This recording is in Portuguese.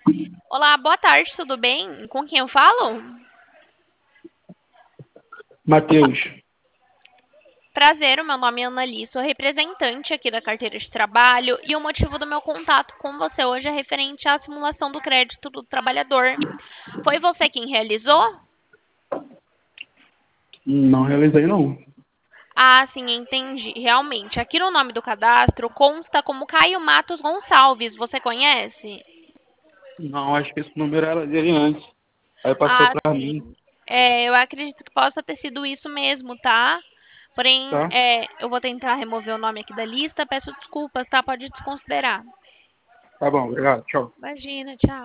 Olá, boa tarde, tudo bem? Com quem eu falo? Matheus, Prazer, o meu nome é Annali, sou representante aqui da carteira de trabalho e o motivo do meu contato com você hoje é referente à simulação do crédito do trabalhador. Foi você quem realizou? não realizei não. Ah, sim, entendi. Realmente, aqui no nome do cadastro consta como Caio Matos Gonçalves, você conhece? Não, acho que esse número era dele antes. Aí passou Ah, pra mim, sim. Eu acredito que possa ter sido isso mesmo, tá? Porém, tá? eu vou tentar remover o nome aqui da lista. Peço desculpas, tá? Pode desconsiderar. Tá bom, obrigado, tchau. Imagina, tchau.